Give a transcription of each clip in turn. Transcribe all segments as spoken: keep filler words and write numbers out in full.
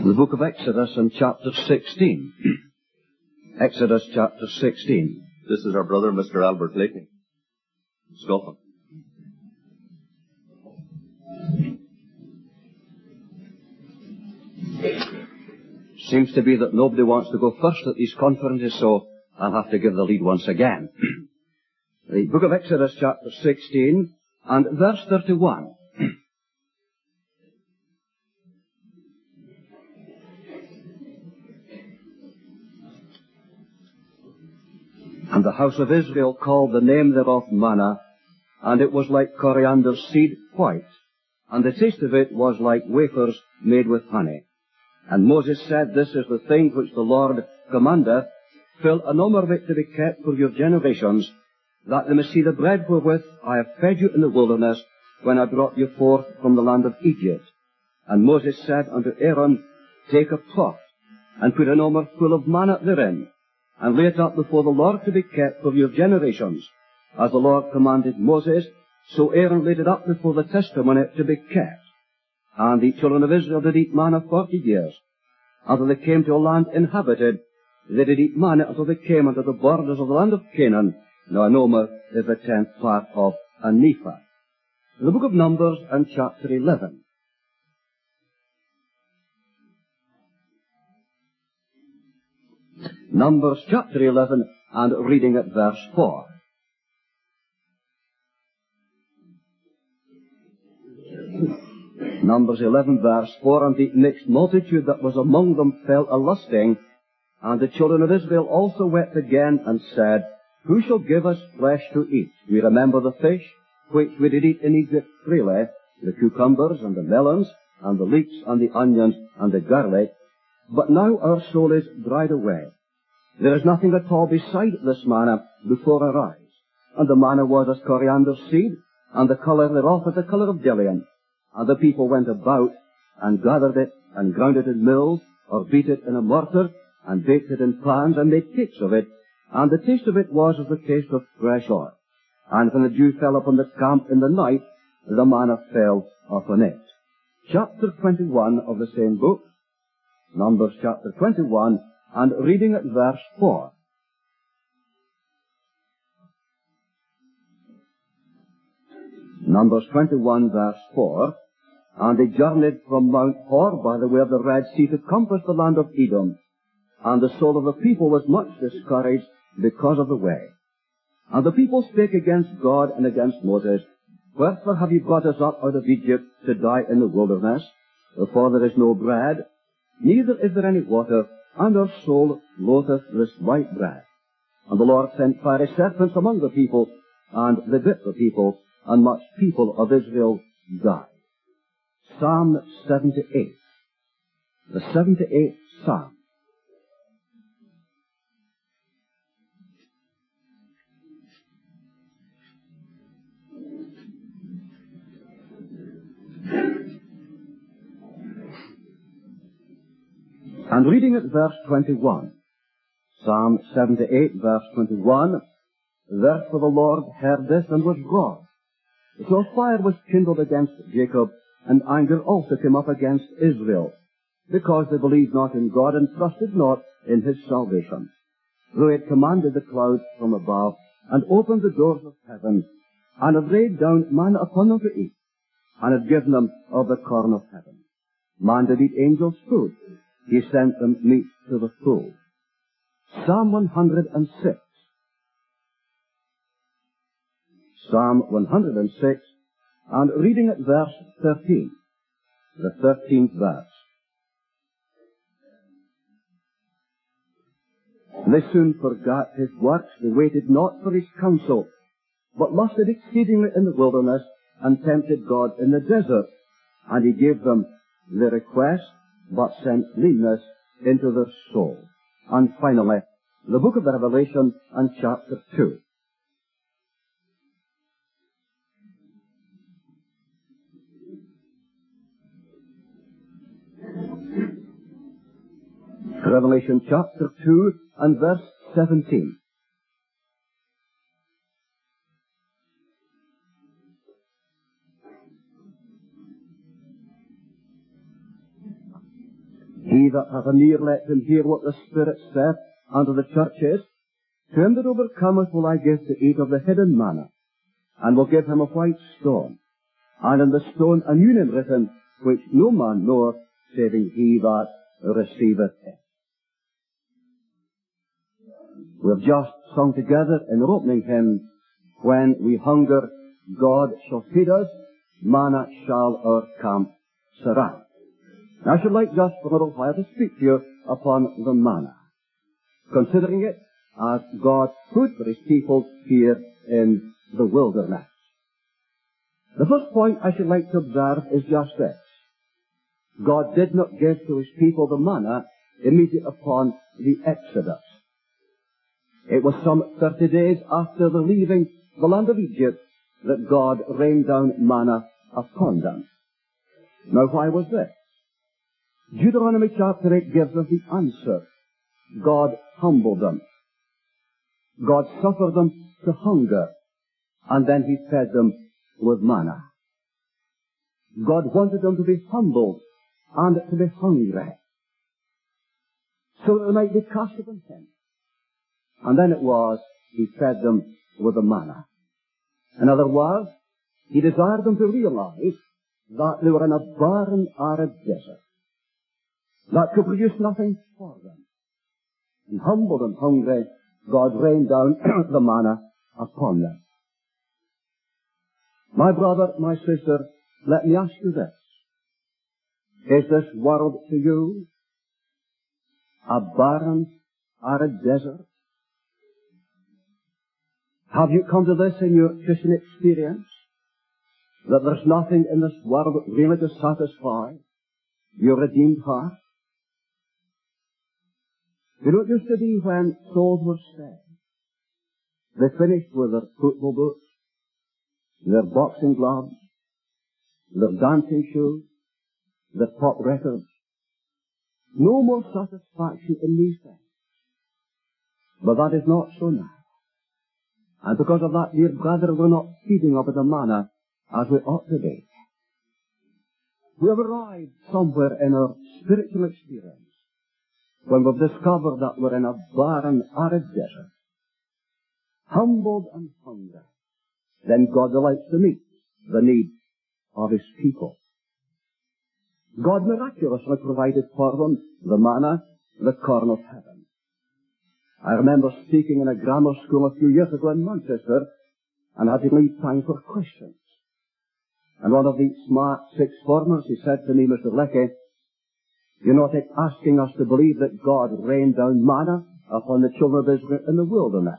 The book of Exodus and chapter sixteen. Exodus chapter sixteen. This is our brother, Mister Albert Blakey, Scotland. Seems to be that nobody wants to go first at these conferences, so I'll have to give the lead once again. The book of Exodus chapter sixteen and verse thirty-one. And the house of Israel called the name thereof manna, and it was like coriander seed white, and the taste of it was like wafers made with honey. And Moses said, This is the thing which the Lord commandeth, fill a number of it to be kept for your generations, that they may see the bread wherewith I have fed you in the wilderness, when I brought you forth from the land of Egypt. And Moses said unto Aaron, Take a pot, and put a number full of manna therein, and lay it up before the Lord to be kept for your generations. As the Lord commanded Moses, so Aaron laid it up before the testimony to be kept. And the children of Israel did eat manna forty years. Until they came to a land inhabited, they did eat manna until they came unto the borders of the land of Canaan. Now an omer is the tenth part of a nepha. The book of Numbers and chapter eleven. Numbers chapter eleven and reading at verse four. Numbers eleven verse four, And the mixed multitude that was among them fell a-lusting, and the children of Israel also wept again, and said, Who shall give us flesh to eat? We remember the fish, which we did eat in Egypt freely, the cucumbers, and the melons, and the leeks, and the onions, and the garlic. But now our soul is dried away. There is nothing at all beside this manna before our eyes. And the manna was as coriander seed, and the colour thereof as the colour of bdellium. And the people went about, and gathered it, and ground it in mills, or beat it in a mortar, and baked it in pans, and made cakes of it. And the taste of it was as the taste of fresh oil. And when the dew fell upon the camp in the night, the manna fell upon it. Chapter twenty-one of the same book, Numbers chapter twenty-one, and reading at verse four. Numbers twenty-one verse four. And they journeyed from Mount Hor by the way of the Red Sea to compass the land of Edom. And the soul of the people was much discouraged because of the way. And the people spake against God and against Moses, Wherefore have you brought us up out of Egypt to die in the wilderness? For there is no bread, neither is there any water, and our soul loatheth this white bread. And the Lord sent fiery serpents among the people, and they bit the people, and much people of Israel died. Psalm seventy-eight. The seventy-eighth Psalm. And reading at verse twenty-one. Psalm seventy-eight, verse twenty-one. Therefore the Lord heard this and was wroth. So fire was kindled against Jacob, and anger also came up against Israel, because they believed not in God and trusted not in his salvation. Though he had commanded the clouds from above, and opened the doors of heaven, and had laid down manna upon them to eat, and had given them of the corn of heaven. Man did eat angels' food. He sent them meat to the full. Psalm one hundred six. Psalm one hundred six, and reading at verse thirteen. The thirteenth verse. They soon forgot his works, they waited not for his counsel, but lusted exceedingly in the wilderness, and tempted God in the desert. And he gave them their request, but sent leanness into their soul. And finally, the book of Revelation and chapter two. Revelation chapter two and verse seventeen. He that hath an ear, let him hear what the Spirit saith unto the churches. To him that overcometh will I give to eat of the hidden manna, and will give him a white stone, and in the stone a new name written, which no man knoweth, saving he that receiveth it. We have just sung together in the opening hymn, When we hunger, God shall feed us, manna shall our camp surround. I should like just for a little while to speak to you upon the manna, considering it as God's food for his people here in the wilderness. The first point I should like to observe is just this. God did not give to his people the manna immediately upon the Exodus. It was some thirty days after the leaving the land of Egypt that God rained down manna upon them. Now why was this? Deuteronomy chapter eight gives us the answer. God humbled them. God suffered them to hunger, and then he fed them with manna. God wanted them to be humbled and to be hungry, so that they might be cast upon him. And then it was, he fed them with the manna. In other words, he desired them to realize that they were in a barren, arid desert that could produce nothing for them. And humbled and hungry, God rained down the manna upon them. My brother, my sister, let me ask you this. Is this world to you a barren, arid desert? Have you come to this in your Christian experience, that there's nothing in this world really to satisfy your redeemed heart? You know, it used to be when souls were saved, they finished with their football boots, their boxing gloves, their dancing shoes, their pop records. No more satisfaction in these things. But that is not so now. And because of that, dear brother, we're not feeding up at the manna as we ought to be. We have arrived somewhere in our spiritual experience when we've discovered that we're in a barren, arid desert, humbled and hungry. Then God delights to meet the needs of his people. God miraculously provided for them the manna, the corn of heaven. I remember speaking in a grammar school a few years ago in Manchester, and had to leave time for questions. And one of the smart sixth formers, he said to me, Mister Leckie, you're not asking us to believe that God rained down manna upon the children of Israel in the wilderness.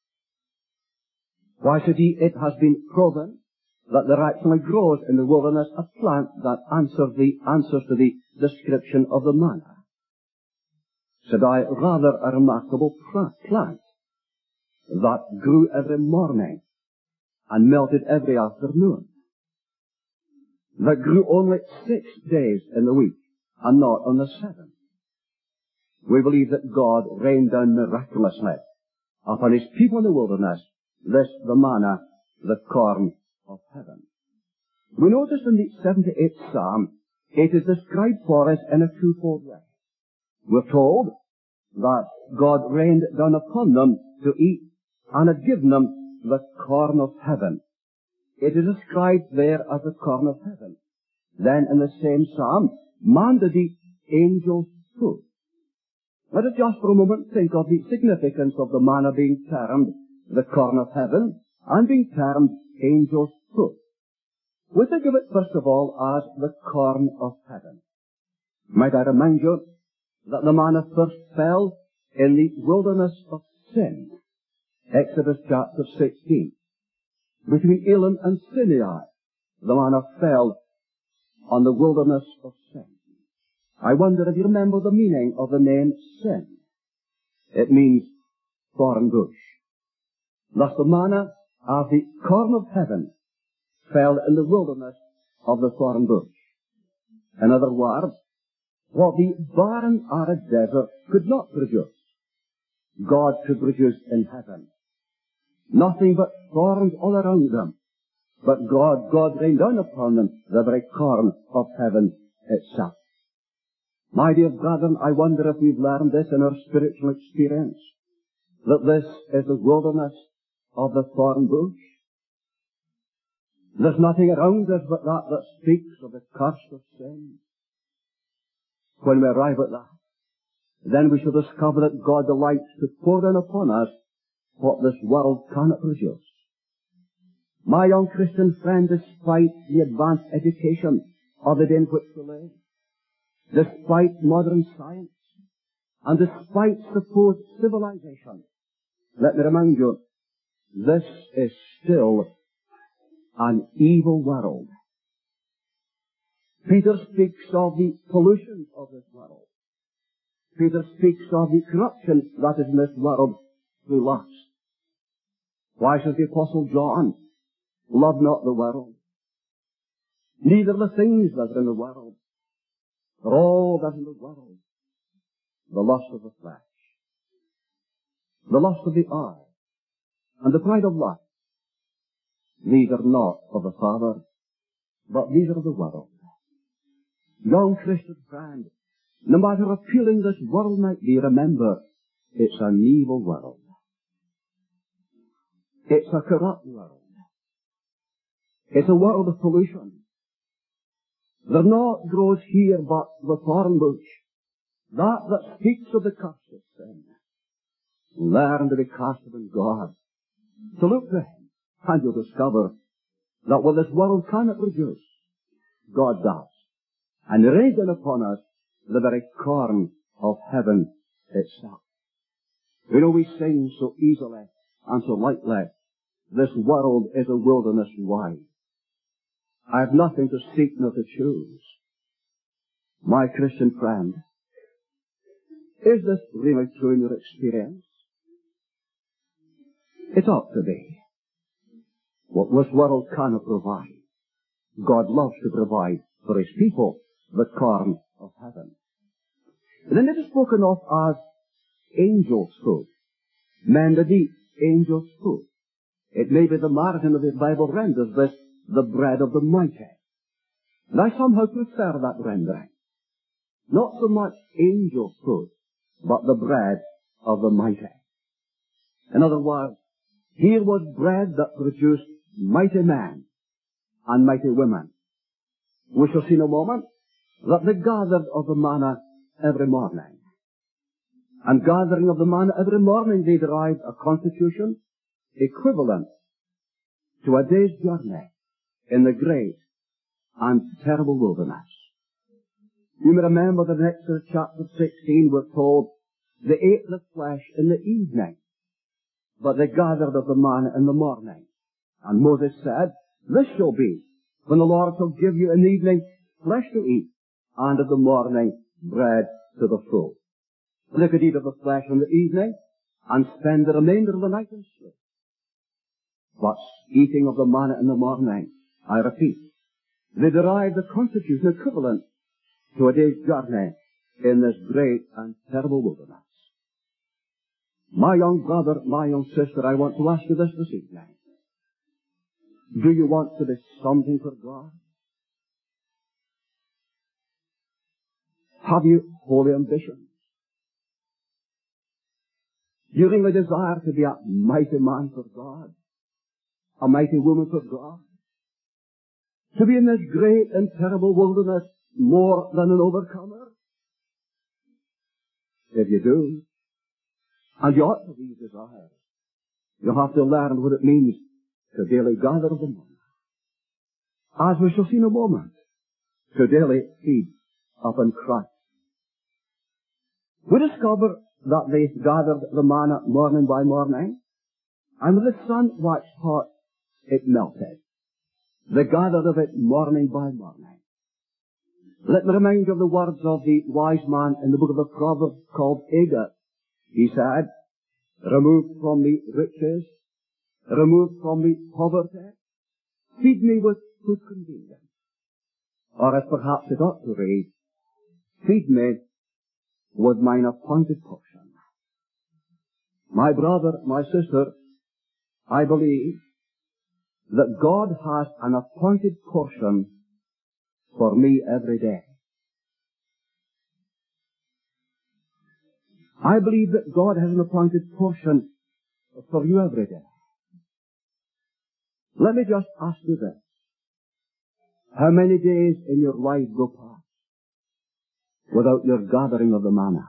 Why, said he, it has been proven that there actually grows in the wilderness a plant that answers the answers to the description of the manna. Said I, rather a remarkable plant that grew every morning and melted every afternoon, that grew only six days in the week and not on the seventh. We believe that God rained down miraculously upon his people in the wilderness this, the manna, the corn of heaven. We notice in the seventy-eighth Psalm, it is described for us in a twofold way. We're told that God rained down upon them to eat and had given them the corn of heaven. It is described there as the corn of heaven. Then in the same Psalm, man did eat angels' food. Let us just for a moment think of the significance of the manna being termed the corn of heaven and being termed angels' food. We think of it first of all as the corn of heaven. Might I remind you that the manna first fell in the wilderness of sin. Exodus chapter sixteen. Between Elim and Sinai, the manna fell on the wilderness of sin. I wonder if you remember the meaning of the name Sin. It means thorn bush. Thus the manna, as the corn of heaven, fell in the wilderness of the thorn bush. In other words, what the barren, arid desert could not produce, God could produce in heaven. Nothing but thorns all around them. But God, God rained down upon them the very corn of heaven itself. My dear brethren, I wonder if we've learned this in our spiritual experience, that this is the wilderness of the thorn bush. There's nothing around us but that that speaks of the curse of sin. When we arrive at that, then we shall discover that God delights to pour in upon us what this world cannot produce. My young Christian friend, despite the advanced education of the day in which we live, despite modern science, and despite supposed civilization, let me remind you, this is still an evil world. Peter speaks of the pollution of this world. Peter speaks of the corruption that is in this world through lust. Why says the Apostle John, love not the world, neither the things that are in the world, for all that is in the world, the lust of the flesh, the lust of the eye, and the pride of life, these are not of the Father, but these are of the world. Young Christian friend, no matter how appealing this world might be, remember, it's an evil world. It's a corrupt world. It's a world of pollution. There not grows here but the thorn bush, that that speaks of the curse of sin. Learn to be cast upon God, to look to Him, and you'll discover that what this world cannot produce, God does. And raising upon us the very corn of heaven itself. You know, we sing so easily and so lightly, this world is a wilderness wide. I have nothing to seek nor to choose. My Christian friend, is this really true in your experience? It ought to be. What this world cannot provide, God loves to provide for His people the corn of heaven. And then it is spoken of as angels' food. Men that eat angels' food. It may be the margin of the Bible renders this the bread of the mighty. And I somehow prefer that rendering. Not so much angels' food, but the bread of the mighty. In other words, here was bread that produced mighty men and mighty women. We shall see in a moment that they gathered of the manna every morning. And gathering of the manna every morning, they derived a constitution equivalent to a day's journey in the great and terrible wilderness. You may remember that in Exodus chapter sixteen we're told they ate the flesh in the evening, but they gathered of the manna in the morning. And Moses said, this shall be when the Lord shall give you in the evening flesh to eat, and of the morning bread to the full. They could eat of the flesh in the evening and spend the remainder of the night in sleep. But eating of the manna in the morning, I repeat, they derived a constitution equivalent to a day's journey in this great and terrible wilderness. My young brother, my young sister, I want to ask you this this evening. Do you want to be something for God? Have you holy ambitions? Do you really desire to be a mighty man for God? A mighty woman for God? To be in this great and terrible wilderness more than an overcomer? If you do, and you ought to be desire, you have to learn what it means to daily gather of the manna. As we shall see in a moment, to daily feed upon Christ. We discover that they gathered the manna morning by morning, and when the sun waxed hot, it melted. They gathered of it morning by morning. Let me remind you of the words of the wise man in the book of the Proverbs called Agur. He said, remove from me riches, remove from me poverty, feed me with good convenience. Or as perhaps it ought to read, feed me with mine appointed portion. My brother, my sister, I believe that God has an appointed portion for me every day. I believe that God has an appointed portion for you every day. Let me just ask you this. How many days in your life go past without your gathering of the manna?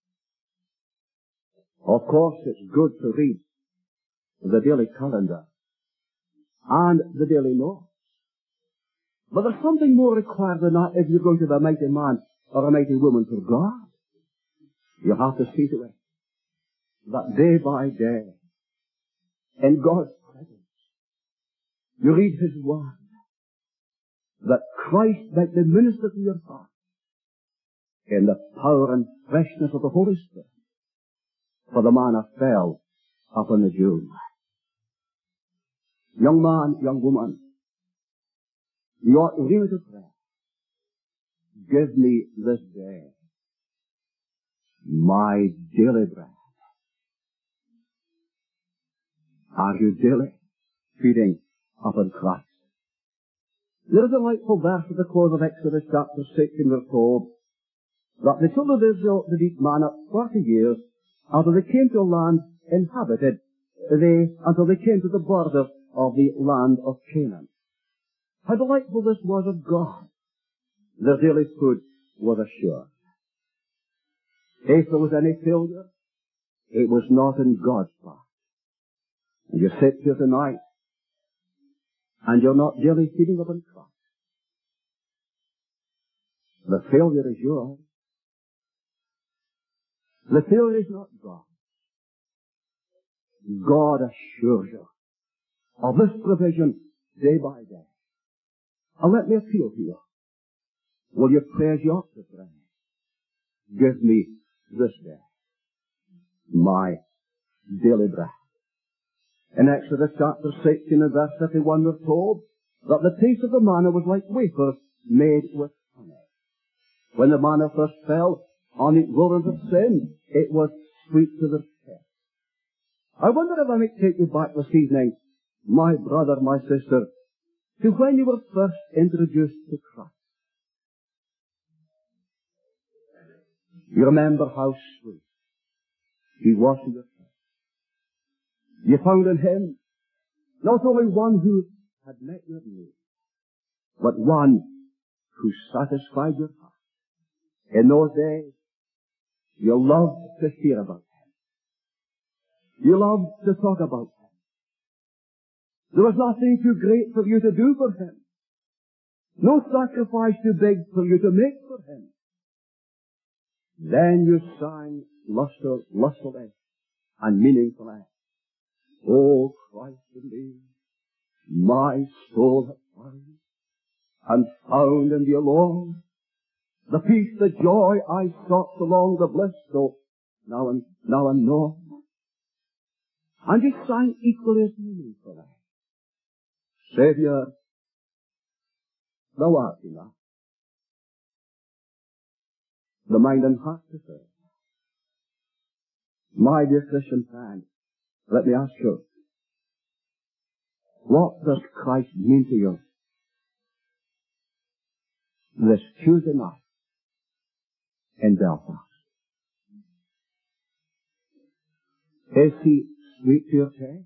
Of course, it's good to read the daily calendar and the daily notes. But there's something more required than that if you're going to be a mighty man or a mighty woman for God. You have to see to it that day by day, in God's presence, you read His Word, that Christ might be ministered to your heart in the power and freshness of the Holy Spirit. For the manna fell upon the Jew. Young man, young woman, you ought really to pray. Give me this day my daily bread. Are you daily feeding upon Christ? There is a delightful verse at the close of Exodus chapter six, and we're told that the children of Israel did eat manna forty years until they came to a land inhabited, they, until they came to the border of the land of Canaan. How delightful this was of God. Their daily food was assured. If there was any failure, it was not in God's part. And you sit here tonight, and you're not daily feeding upon Christ. The failure is yours. The failure is not God. God assures you of this provision day by day. And let me appeal to you. Will you pray as you ought to pray? Give me this day my daily bread. In Exodus chapter sixteen and verse thirty-one we're told that the taste of the manna was like wafers made with honey. When the manna first fell on the wilderness of sin, it was sweet to the taste. I wonder if I might take you back this evening, my brother, my sister, to when you were first introduced to Christ. You remember how sweet He was to your taste. You found in Him not only one who had met your need, but one who satisfied your heart. In those days, you loved to hear about Him. You loved to talk about Him. There was nothing too great for you to do for Him. No sacrifice too big for you to make for Him. Then you sang lustful, lustfully and meaningfully, "O Christ in me, my soul hath found, and found in Thee alone the peace, the joy I sought so long, the bliss so now and now and known." And you sang equally as meaningfully, "Saviour, Thou art enough, the mind and heart to serve." My dear Christian friend, let me ask you, what does Christ mean to you this Tuesday night in Belfast? Is He sweet to your taste?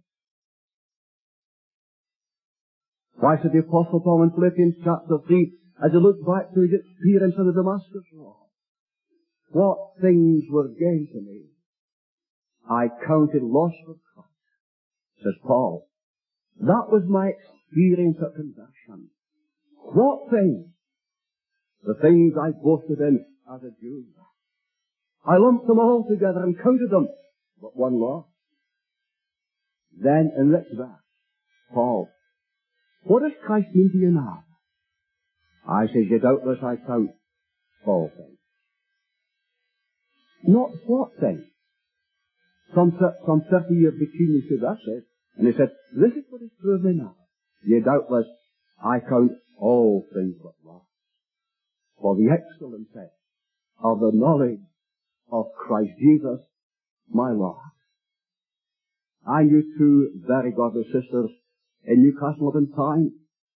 Why said the Apostle Paul in Philippians chapter three, as he looked back to his experience on the Damascus Road, "What things were gain to me, I counted loss for Christ," says Paul. That was my experience of conversion. What things? The things I boasted in as a Jew. I lumped them all together and counted them, but one loss. Then in this verse, Paul, what does Christ mean to you now? I says, "Yet doubtless I count all things." Not what things? Some, some thirty years between these two verses, and he said, "This is what is true of me now. Yea, doubtless I count all things but loss, for the excellency of the knowledge of Christ Jesus, my Lord." I knew two very godly sisters in Newcastle upon Tyne,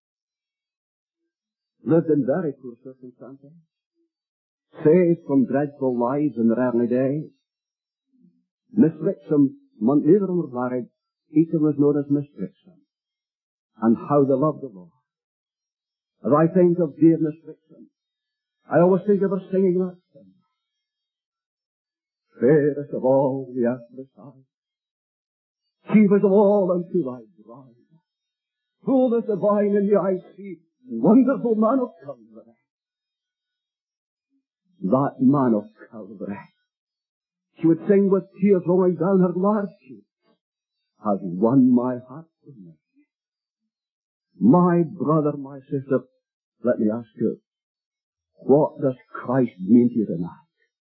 lived in very poor circumstances, saved from dreadful lives in their early days, Miss Wrexham, neither of them were married. Each of them was known as Miss Wrexham. And how they loved the Lord. As I think of dear Miss Wrexham, I always think of her singing that hymn. Fairest of all the earthly sight, chiefest of all unto thy bride, fullness divine in the eye see, wonderful man of Calvary. That man of Calvary, she would sing with tears rolling down her large cheeks, has won my heart for me. My brother, my sister, let me ask you, what does Christ mean to you tonight?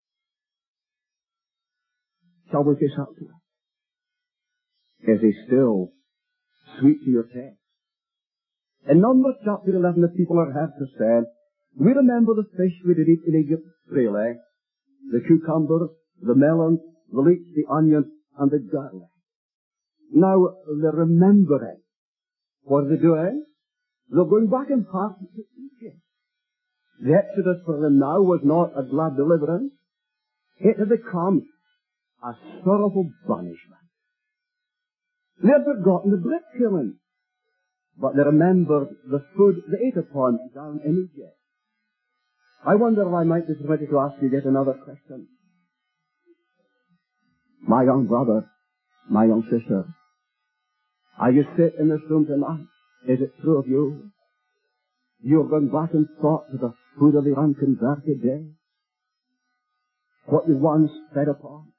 Shall we kiss up to it? Is he still sweet to your taste? In Numbers chapter eleven, the people are heard to say, we remember the fish we did eat in Egypt freely, the cucumbers, the melons, the leeks, the onions, and the garlic. Now, they're remembering. What are they doing? They're going back in part to Egypt. The Exodus for them now was not a glad deliverance. It had become a sorrowful banishment. They had forgotten the brick killing, but they remembered the food they ate upon down in Egypt. I wonder if I might be permitted to ask you yet another question. My young brother, my young sister, are you sit in this room tonight? Is it true of you? You're going back in thought to the food of the unconverted day? What you once fed upon?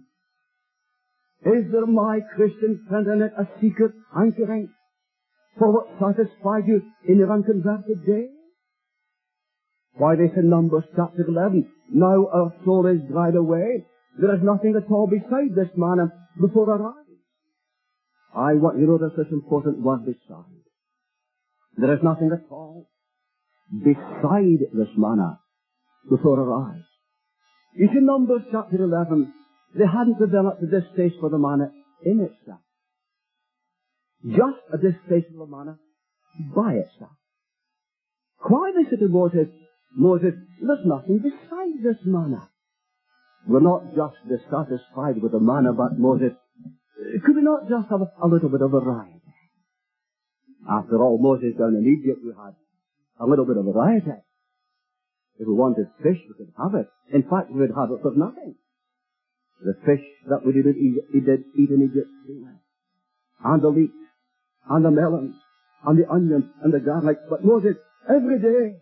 Is there, my Christian friend, in it a secret hankering for what satisfied you in your unconverted day? Why, this in Numbers chapter eleven, now our soul is dried away. There is nothing at all beside this manna before our eyes. I want you to notice this important word, beside. There is nothing at all beside this manna before our eyes. You see, Numbers chapter eleven, they hadn't developed a distaste for the manna in itself. Just a distaste for the manna by itself. Why, they said to Moses, Moses, there's nothing beside this manna. We're not just dissatisfied with the manna, but Moses, could we not just have a, a little bit of variety? After all, Moses down in Egypt, we had a little bit of variety. If we wanted fish, we could have it. In fact, we would have it for nothing. The fish that we did eat, he did eat in Egypt, and the leeks, and the melons, and the onions, and the garlic. But Moses, every day,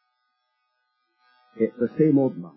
it's the same old manna.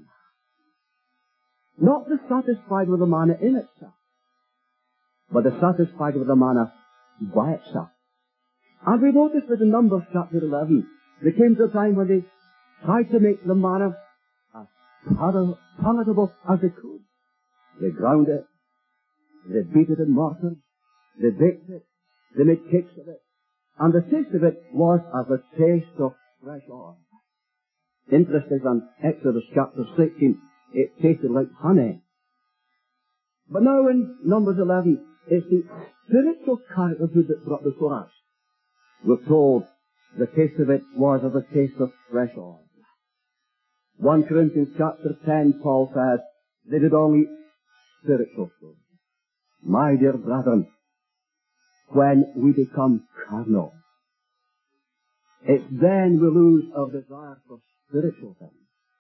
Not dissatisfied with the manna in itself, but dissatisfied with the manna by itself. And we notice that in Numbers chapter eleven, there came to a time when they tried to make the manna as palatable as they could. They ground it, they beat it in mortar, they baked it, they made cakes of it, and the taste of it was as the taste of fresh oil. Interesting, on Exodus chapter sixteen, it tasted like honey. But now in Numbers eleven, it's the spiritual character of food that's brought before us. We're told the taste of it was as a taste of fresh oil. First Corinthians chapter ten, Paul says, they did only spiritual food. My dear brethren, when we become carnal, it's then we lose our desire for spiritual things.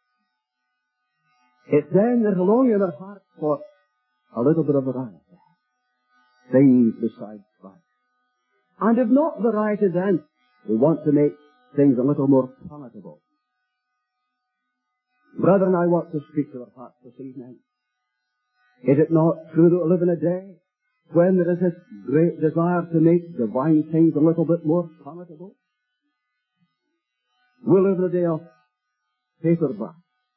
It's then there's a longing in our heart for a little bit of variety. Things besides Christ. And if not variety, then we want to make things a little more palatable. Brethren, I want to speak to our hearts this evening. Is it not true that we live in a day when there is this great desire to make divine things a little bit more palatable? We live in a day of paperback,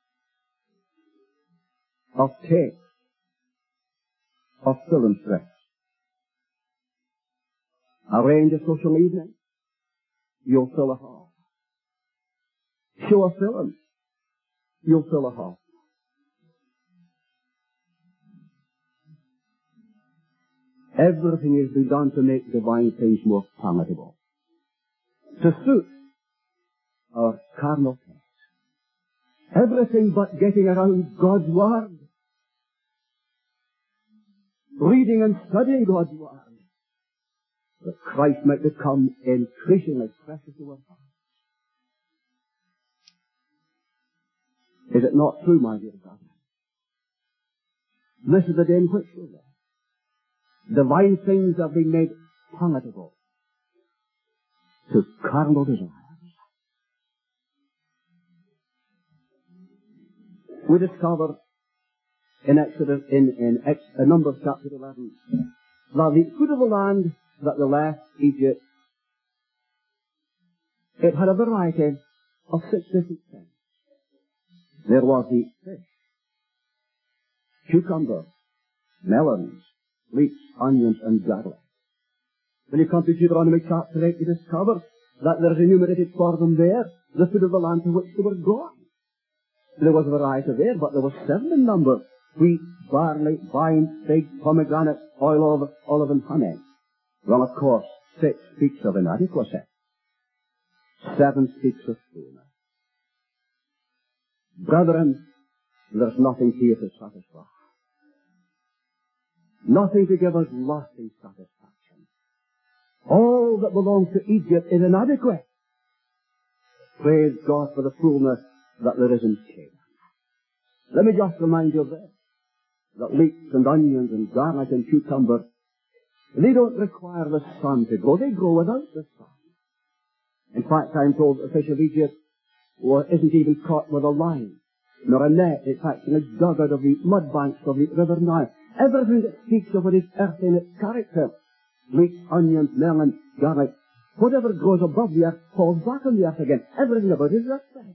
of tape, of film strips. Arrange a social evening, you'll fill a hall. Show a film, you'll fill a hall. Everything is being done to make divine things more palatable, to suit our carnal taste. Everything but getting around God's Word. reading and studying God's Word, that Christ might become increasingly precious to our hearts. Is it not true, my dear brother? This is the day in which we live. Divine things have been made palatable to carnal desires. We discover in Exodus, in, in, Ex, in Numbers chapter eleven, that the food of the land that they left Egypt, it had a variety of six different things. There was the fish, cucumber, melons, leeks, onions, and garlic. When you come to Deuteronomy chapter eight, you discover that there is enumerated for them there the food of the land to which they were going. There was a variety there, but there was seven in number: wheat, barley, vine, fig, pomegranate, oil, olive, olive and honey. Well, of course, six speaks of inadequacy. Seven speaks of fullness. Brethren, there's nothing here to satisfy. Nothing to give us lasting satisfaction. All that belongs to Egypt is inadequate. Praise God for the fullness that there is in Canaan. Let me just remind you of this, that leeks and onions and garlic and cucumber, they don't require the sun to grow. They grow without the sun. In fact, I'm told that the fish of Egypt well, isn't even caught with a line, nor a net. It's actually dug out of the mud banks of the River Nile. Everything that speaks of it is earthy in its character. Leeks, onions, melon, garlic, whatever grows above the earth falls back on the earth again. Everything about it is earthy.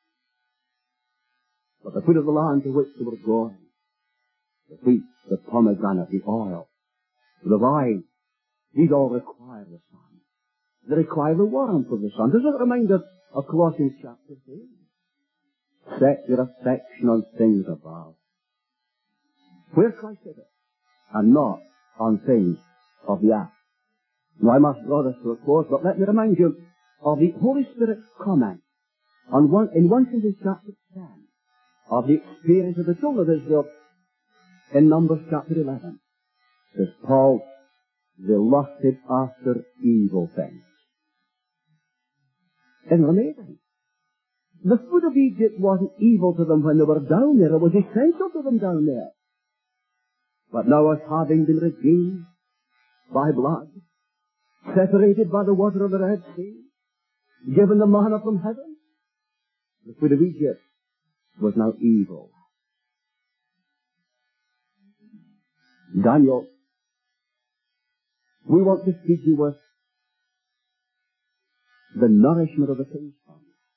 But the food of the land to which they were going, the wheat, the pomegranate, the oil, the vine, these all require the sun. They require the warmth of the sun. Does it remind us of Colossians chapter three? Set your affection on things above, where Christ is, and not on things of the earth. Now I must draw this to a close, but let me remind you of the Holy Spirit's comment on one, in First Corinthians chapter ten, of the experience of the children of Israel in Numbers chapter eleven. Says Paul, they lusted after evil things. Isn't it amazing? The food of Egypt wasn't evil to them when they were down there. It was essential to them down there. But now, as having been redeemed by blood, separated by the water of the Red Sea, given the manna from heaven, the food of Egypt was now evil. Daniel, we want to feed you with the nourishment of the king's son.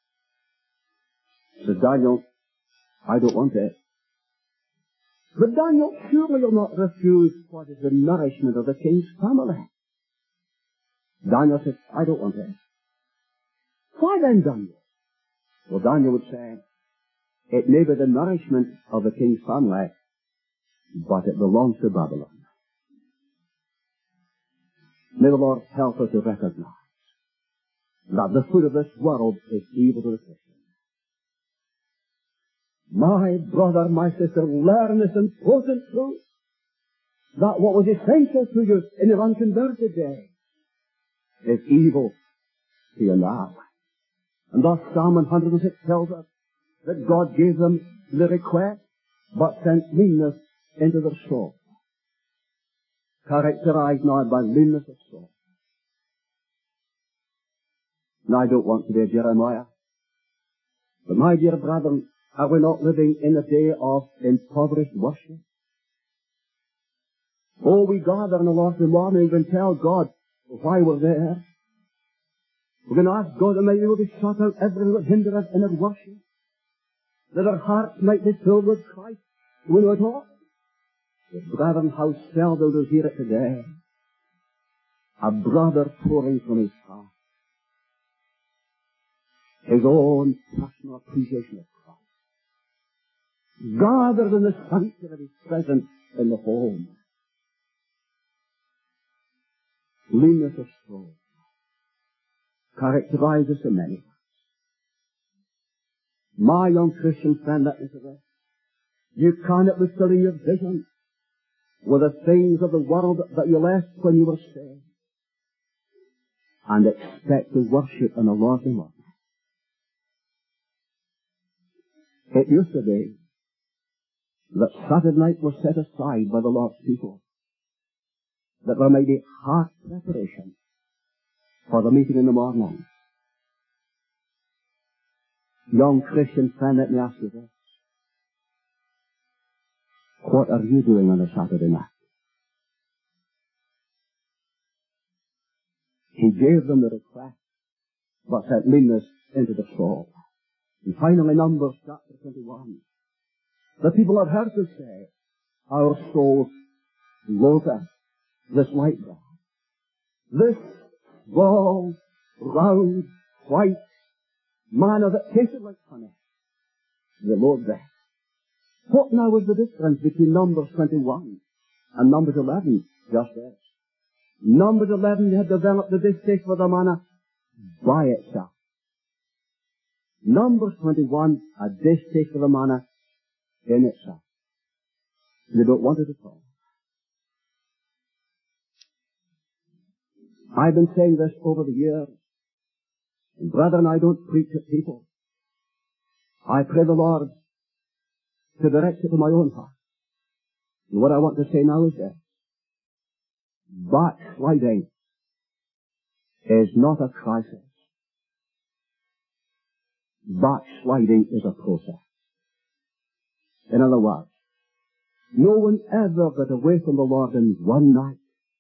Says Daniel, I don't want it. But Daniel, surely you'll not refuse what is the nourishment of the king's family. Daniel says, I don't want it. Why then, Daniel? Well, Daniel would say, it may be the nourishment of the king's family, but it belongs to Babylon. May the Lord help us to recognize that the food of this world is evil to the Christian. My brother, my sister, learn this important truth, that what was essential to you in your unconverted day is evil to you now. And thus Psalm one hundred six tells us that God gave them the request, but sent leanness into their soul, characterized now by leanness of soul. Now, I don't want to be a Jeremiah, but my dear brethren, are we not living in a day of impoverished worship? Oh, we gather on a Lord's morning and tell God why we're there. We're going to ask God that may we will be shut out everything that hinders us in our worship, that our hearts might be filled with Christ. We know it all. But brethren, how seldom do we hear it today? A brother pouring from his heart his own personal appreciation of Christ, gathered in the sanctuary of his presence in the home. Leanness of soul characterizes so many. My young Christian friend, let me say this. You cannot be filling your vision with the things of the world that you left when you were saved, and expect to worship in the Lord and Lord. It used to be that Saturday night was set aside by the Lord's people, that there might be heart preparation for the meeting in the morning. Young Christian friend, let me ask you this. What are you doing on a Saturday night? He gave them the request, but sent meanness into the soul. And finally, Numbers chapter twenty-one. The people have heard to say, our souls loatheth this light bread. This small, round, white manna that tasted like honey. They loathed it. What now was the difference between Numbers twenty-one and Numbers eleven? Just this. Numbers eleven had developed the distaste for the manna by itself. Numbers twenty-one, a distaste for the manna in itself. They don't want it at all. I've been saying this over the years. And brethren, I don't preach at people. I pray the Lord to direct it to my own heart. And what I want to say now is this. Backsliding is not a crisis. Backsliding is a process. In other words, no one ever got away from the Lord in one night.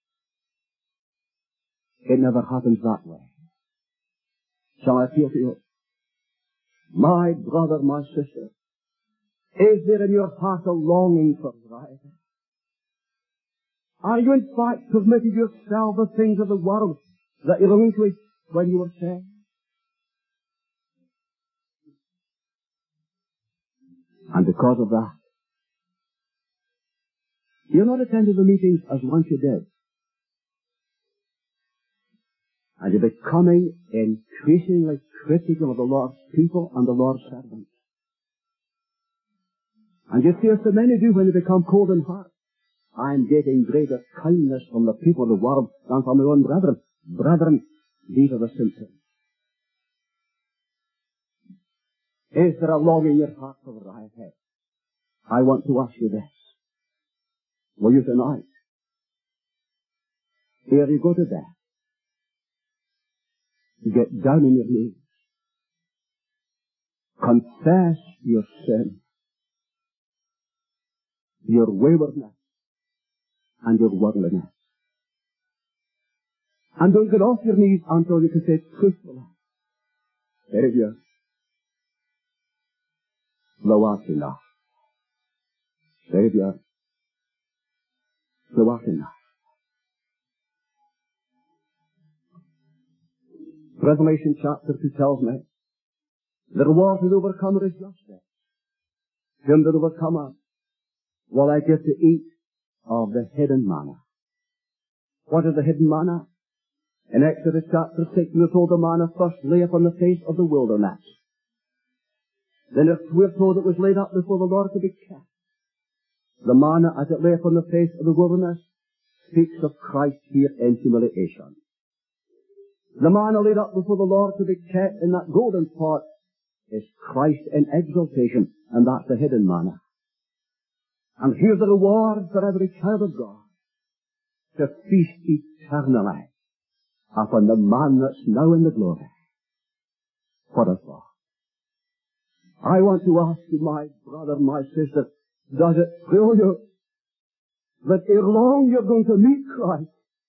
It never happens that way. Shall I appeal to you? My brother, my sister, is there in your heart a longing for variety? Are you in fact permitting yourself the things of the world that you relinquished when you were saved? And because of that, you're not attending the meetings as once you did. And you're becoming increasingly critical of the Lord's people and the Lord's servants. And you see as so many do when they become cold in heart. I'm getting greater kindness from the people of the world than from my own brethren. Brethren, these are the symptoms. Is there a longing in your heart for variety? I want to ask you this. Will you tonight, ere you go to bed, get down on your knees, confess your sin, your waywardness, and your worldliness. And don't get off your knees until you can say truthfully, Savior, thou art enough. Savior, thou art enough. Revelation chapter two tells me, the reward of the overcomer is justice. Him that overcometh will I give to eat of the hidden manna. What is the hidden manna? In Exodus chapter six, we are told the manna first lay upon the face of the wilderness. Then we are told it was laid up before the Lord to be kept. The manna, as it lay upon the face of the wilderness, speaks of Christ here in humiliation. The manna laid up before the Lord to be kept in that golden pot is Christ in exaltation, and that's the hidden manna. And here's the reward for every child of God, to feast eternally upon the man that's now in the glory. What a thought. I want to ask you, my brother, my sister, does it thrill you that ere long you're going to meet Christ?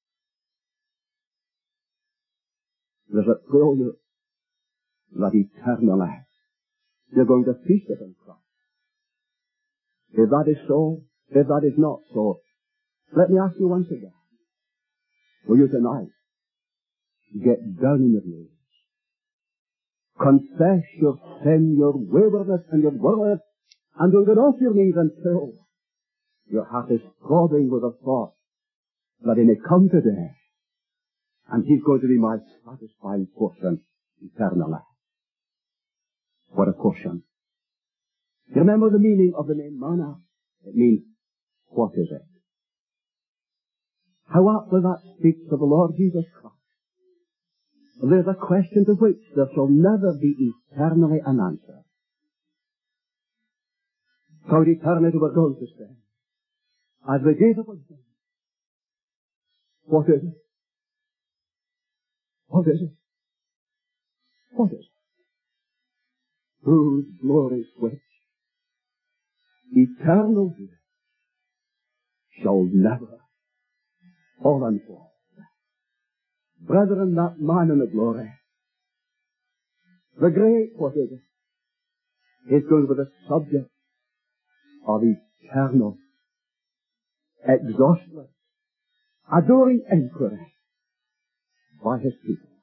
Does it thrill you that eternally you're going to feast upon Christ? If that is so, if that is not so, let me ask you once again, will you tonight get down on your knees, confess your sin, your waywardness and your worldliness, and don't get off your knees until your heart is throbbing with the thought that he may come today and he's going to be my satisfying portion eternally. What a portion. You remember the meaning of the name manna? It means, what is it? How aptly that speaks of the Lord Jesus Christ. There's a question to which there shall never be eternally an answer. Proud eternity we're going to spend as we gaze upon Him. What is it? What is it? What is it? Whose glories which eternal bliss shall never fall and fall. Brethren, that man in the glory, the great, what is it? Is going to be the subject of eternal, exhaustless, adoring inquiry by His people.